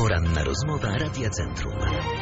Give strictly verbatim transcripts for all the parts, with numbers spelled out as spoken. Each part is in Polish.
Poranna rozmowa Radia Centrum.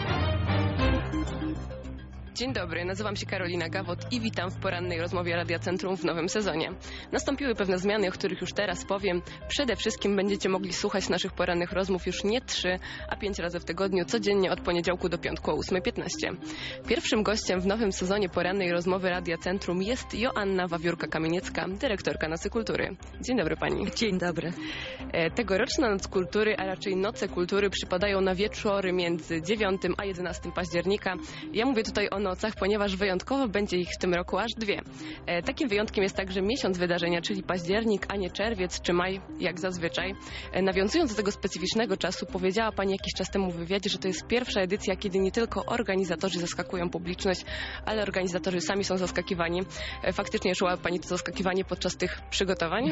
Dzień dobry, nazywam się Karolina Gawot i witam w porannej rozmowie Radia Centrum w nowym sezonie. Nastąpiły pewne zmiany, o których już teraz powiem. Przede wszystkim będziecie mogli słuchać naszych porannych rozmów już nie trzy, a pięć razy w tygodniu, codziennie od poniedziałku do piątku o ósma piętnaście. Pierwszym gościem w nowym sezonie porannej rozmowy Radia Centrum jest Joanna Wawiórka-Kamieniecka, dyrektorka Nocy Kultury. Dzień dobry pani. Dzień dobry. Tegoroczna Noc Kultury, a raczej Noce Kultury przypadają na wieczory między dziewiątym a jedenastym października. Ja mówię tutaj o nocach, ponieważ wyjątkowo będzie ich w tym roku aż dwie. E, takim wyjątkiem jest także miesiąc wydarzenia, czyli październik, a nie czerwiec czy maj, jak zazwyczaj. E, nawiązując do tego specyficznego czasu, powiedziała pani jakiś czas temu w wywiadzie, że to jest pierwsza edycja, kiedy nie tylko organizatorzy zaskakują publiczność, ale organizatorzy sami są zaskakiwani. E, faktycznie czuła pani to zaskakiwanie podczas tych przygotowań?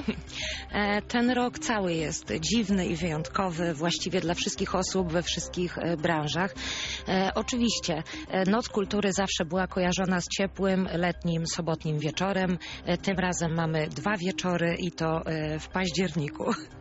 E, ten rok cały jest dziwny i wyjątkowy, właściwie dla wszystkich osób we wszystkich e, branżach. E, oczywiście e, Noc Kultury zawsze była kojarzona z ciepłym, letnim, sobotnim wieczorem. Tym razem mamy dwa wieczory i to w październiku.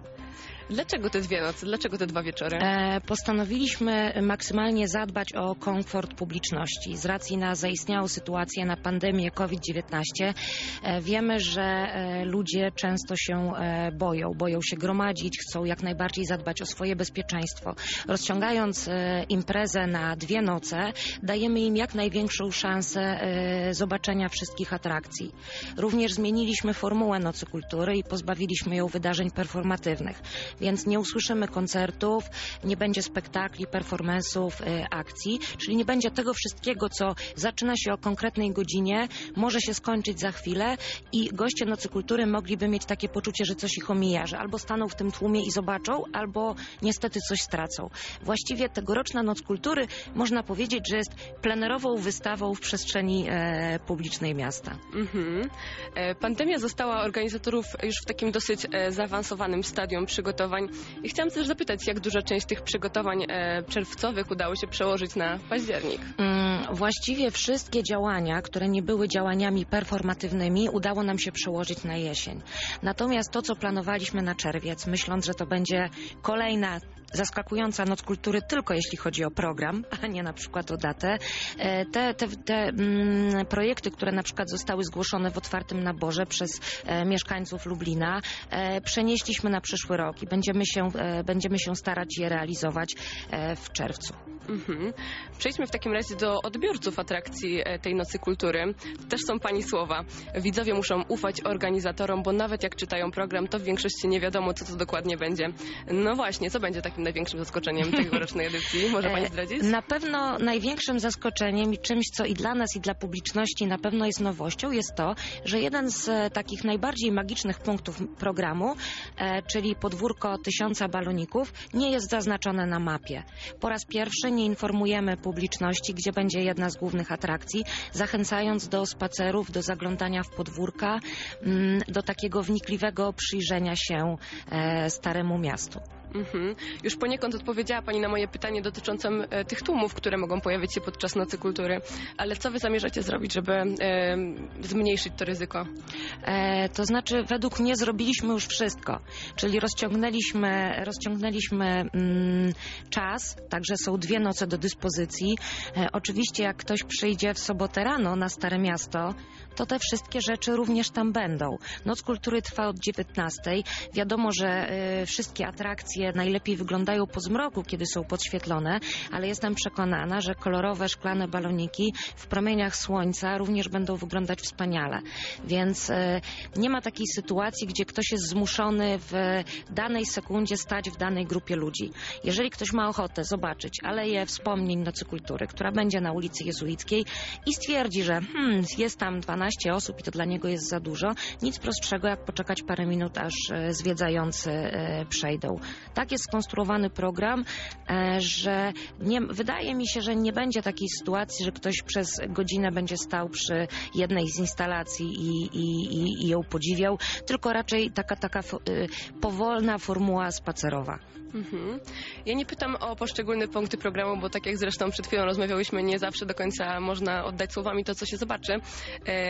Dlaczego te dwie noce? Dlaczego te dwa wieczory? E, postanowiliśmy maksymalnie zadbać o komfort publiczności. Z racji na zaistniałą sytuację, na pandemię COVID dziewiętnaście, e, wiemy, że e, ludzie często się e, boją. Boją się gromadzić, chcą jak najbardziej zadbać o swoje bezpieczeństwo. Rozciągając e, imprezę na dwie noce, dajemy im jak największą szansę e, zobaczenia wszystkich atrakcji. Również zmieniliśmy formułę Nocy Kultury i pozbawiliśmy ją wydarzeń performatywnych. Więc nie usłyszymy koncertów, nie będzie spektakli, performance'ów, y, akcji, czyli nie będzie tego wszystkiego, co zaczyna się o konkretnej godzinie, może się skończyć za chwilę i goście Nocy Kultury mogliby mieć takie poczucie, że coś ich omija, że albo staną w tym tłumie i zobaczą, albo niestety coś stracą. Właściwie tegoroczna Noc Kultury można powiedzieć, że jest plenerową wystawą w przestrzeni e, publicznej miasta. Mhm. E, pandemia została organizatorów już w takim dosyć e, zaawansowanym stadium przygotowań. I chciałam też zapytać, jak duża część tych przygotowań e, czerwcowych udało się przełożyć na październik? Mm, właściwie wszystkie działania, które nie były działaniami performatywnymi, udało nam się przełożyć na jesień. Natomiast to, co planowaliśmy na czerwiec, myśląc, że to będzie kolejna zaskakująca Noc Kultury tylko jeśli chodzi o program, a nie na przykład o datę. Te, te, te mm, projekty, które na przykład zostały zgłoszone w otwartym naborze przez e, mieszkańców Lublina, e, przenieśliśmy na przyszły rok i będziemy się, e, będziemy się starać je realizować e, w czerwcu. Mhm. Przejdźmy w takim razie do odbiorców atrakcji e, tej Nocy Kultury. To też są pani słowa. Widzowie muszą ufać organizatorom, bo nawet jak czytają program, to w większości nie wiadomo, co to dokładnie będzie. No właśnie, co będzie takim największym zaskoczeniem tegorocznej edycji? Może pani zdradzić? Na pewno największym zaskoczeniem i czymś, co i dla nas, i dla publiczności na pewno jest nowością, jest to, że jeden z takich najbardziej magicznych punktów programu, e, czyli podwórko tysiąca baloników, nie jest zaznaczone na mapie. Po raz pierwszy nie informujemy publiczności, gdzie będzie jedna z głównych atrakcji, zachęcając do spacerów, do zaglądania w podwórka, mm, do takiego wnikliwego przyjrzenia się e, Staremu Miastu. Mhm. Już poniekąd odpowiedziała pani na moje pytanie dotyczące e, tych tłumów, które mogą pojawić się podczas Nocy Kultury. Ale co wy zamierzacie zrobić, żeby e, zmniejszyć to ryzyko? E, to znaczy, według mnie zrobiliśmy już wszystko. Czyli rozciągnęliśmy, rozciągnęliśmy mm, czas, także są dwie noce do dyspozycji. E, oczywiście jak ktoś przyjdzie w sobotę rano na Stare Miasto, to te wszystkie rzeczy również tam będą. Noc Kultury trwa od dziewiętnastej. Wiadomo, że e, wszystkie atrakcje najlepiej wyglądają po zmroku, kiedy są podświetlone, ale jestem przekonana, że kolorowe szklane baloniki w promieniach słońca również będą wyglądać wspaniale. Więc e, nie ma takiej sytuacji, gdzie ktoś jest zmuszony w danej sekundzie stać w danej grupie ludzi. Jeżeli ktoś ma ochotę zobaczyć Aleję Wspomnień Nocy Kultury, która będzie na ulicy Jezuickiej i stwierdzi, że hmm, jest tam dwanaście osób i to dla niego jest za dużo, nic prostszego jak poczekać parę minut, aż e, zwiedzający e, przejdą. Tak jest skonstruowany program, że nie, wydaje mi się, że nie będzie takiej sytuacji, że ktoś przez godzinę będzie stał przy jednej z instalacji i, i, i, i ją podziwiał, tylko raczej taka, taka powolna formuła spacerowa. Mhm. Ja nie pytam o poszczególne punkty programu, bo tak jak zresztą przed chwilą rozmawiałyśmy, nie zawsze do końca można oddać słowami to, co się zobaczy,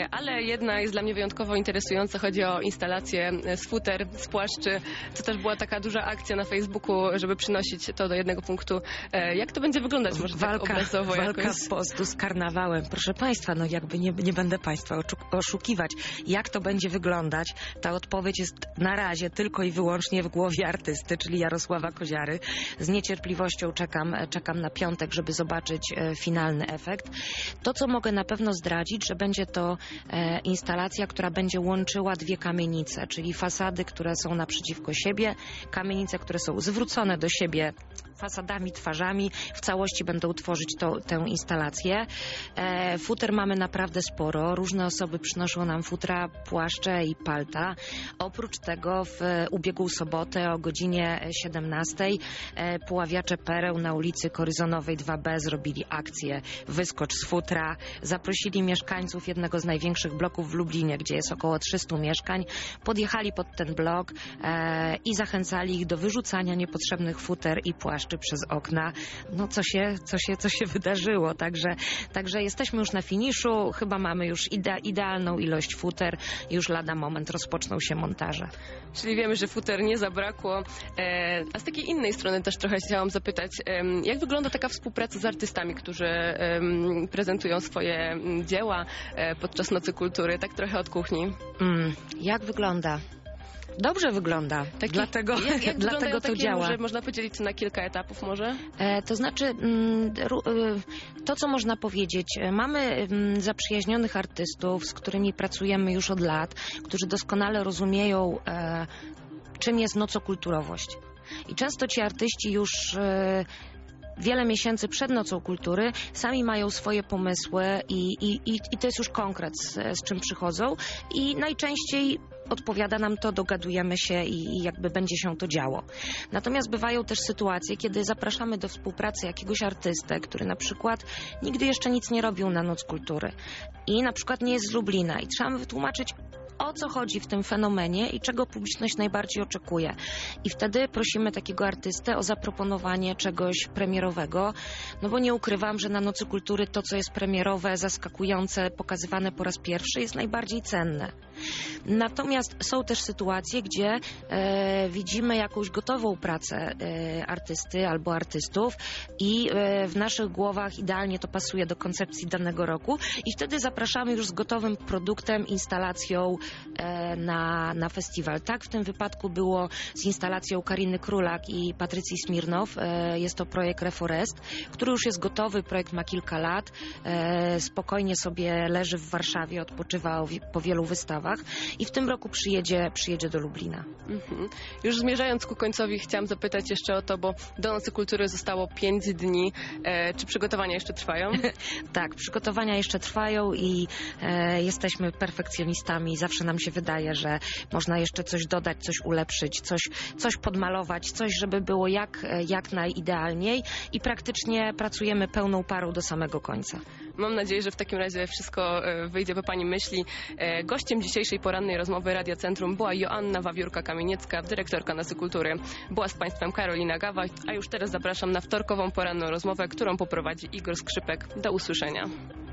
ale jedna jest dla mnie wyjątkowo interesująca. Chodzi o instalację z futer, z płaszczy. To też była taka duża akcja na Facebooku, żeby przynosić to do jednego punktu. Jak to będzie wyglądać? Może walka, tak obrazowo walka jakoś? po prostu z karnawałem. Proszę Państwa, no jakby nie, nie będę Państwa oszukiwać. Jak to będzie wyglądać? Ta odpowiedź jest na razie tylko i wyłącznie w głowie artysty, czyli Jarosława Koziary. Z niecierpliwością czekam, czekam na piątek, żeby zobaczyć e, finalny efekt. To, co mogę na pewno zdradzić, że będzie to e, instalacja, która będzie łączyła dwie kamienice, czyli fasady, które są naprzeciwko siebie, kamienice, które są zwrócone do siebie fasadami, twarzami, w całości będą tworzyć to, tę instalację. E, futer mamy naprawdę sporo. Różne osoby przynoszą nam futra, płaszcze i palta. Oprócz tego w ubiegłą sobotę o godzinie siedemnastej e, Puławiacze Pereł na ulicy Koryzonowej dwa B zrobili akcję Wyskocz z futra. Zaprosili mieszkańców jednego z największych bloków w Lublinie, gdzie jest około trzystu mieszkań. Podjechali pod ten blok e, i zachęcali ich do wyrzucania niepotrzebnych futer i płaszczy przez okna. No co się, co się, co się wydarzyło. Także, także jesteśmy już na finiszu. Chyba mamy już ide, idealną ilość futer. Już lada moment rozpoczną się montaże. Czyli wiemy, że futer nie zabrakło. E, a z takiej innej strony też trochę chciałam zapytać, e, jak wygląda taka współpraca z artystami, którzy e, prezentują swoje dzieła e, podczas Nocy Kultury? Tak trochę od kuchni. Mm, jak wygląda? Dobrze wygląda, Taki, dlatego, jak, jak dlatego to takie, działa. Że można podzielić to na kilka etapów może? E, to znaczy, mm, ru, y, to co można powiedzieć, e, mamy mm, zaprzyjaźnionych artystów, z którymi pracujemy już od lat, którzy doskonale rozumieją, e, czym jest nocokulturowość. I często ci artyści już e, wiele miesięcy przed Nocą Kultury sami mają swoje pomysły i, i, i, i to jest już konkret, z, z czym przychodzą i najczęściej odpowiada nam to, dogadujemy się i, i jakby będzie się to działo. Natomiast bywają też sytuacje, kiedy zapraszamy do współpracy jakiegoś artystę, który na przykład nigdy jeszcze nic nie robił na Noc Kultury i na przykład nie jest z Lublina i trzeba wytłumaczyć, o co chodzi w tym fenomenie i czego publiczność najbardziej oczekuje. I wtedy prosimy takiego artystę o zaproponowanie czegoś premierowego, no bo nie ukrywam, że na Nocy Kultury to, co jest premierowe, zaskakujące, pokazywane po raz pierwszy, jest najbardziej cenne. Natomiast są też sytuacje, gdzie e, widzimy jakąś gotową pracę e, artysty albo artystów i e, w naszych głowach idealnie to pasuje do koncepcji danego roku i wtedy zapraszamy już z gotowym produktem, instalacją e, na, na festiwal. Tak w tym wypadku było z instalacją Kariny Królak i Patrycji Smirnow. E, jest to projekt Reforest, który już jest gotowy, projekt ma kilka lat, e, spokojnie sobie leży w Warszawie, odpoczywa po wielu wystawach. I w tym roku przyjedzie, przyjedzie do Lublina. Mhm. Już zmierzając ku końcowi, chciałam zapytać jeszcze o to, bo do Nocy Kultury zostało pięć dni. E, czy przygotowania jeszcze trwają? Tak, przygotowania jeszcze trwają i e, jesteśmy perfekcjonistami. Zawsze nam się wydaje, że można jeszcze coś dodać, coś ulepszyć, coś, coś podmalować, coś, żeby było jak, jak najidealniej i praktycznie pracujemy pełną parą do samego końca. Mam nadzieję, że w takim razie wszystko wyjdzie po Pani myśli. Gościem dzisiejszej porannej rozmowy Radia Centrum była Joanna Wawiórka-Kamieniecka, dyrektorka Nocy Kultury. Była z Państwem Karolina Gawa, a już teraz zapraszam na wtorkową poranną rozmowę, którą poprowadzi Igor Skrzypek. Do usłyszenia.